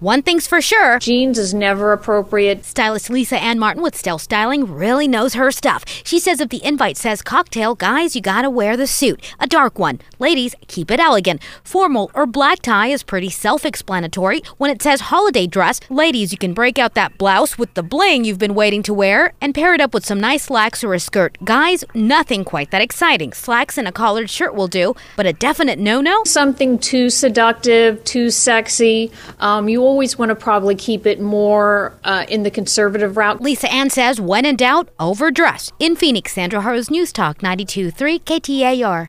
one thing's for sure. Jeans is never appropriate. Stylist Lisa Ann Martin with Stell Styling really knows her stuff. She says if the invite says cocktail, guys, you gotta wear the suit. A dark one. Ladies, keep it elegant. Formal or black tie is pretty self-explanatory. When it says holiday dress, ladies, you can break out that blouse with the bling you've been waiting to wear and pair it up with some nice slacks or a skirt. Guys, nothing quite that exciting. Slacks and a collared shirt will do, but a definite no-no? Something too seductive, too sexy. You always want to probably keep it more in the conservative route. Lisa Ann says, when in doubt, overdress. In Phoenix, Sandra Harrows, News Talk 92.3 KTAR.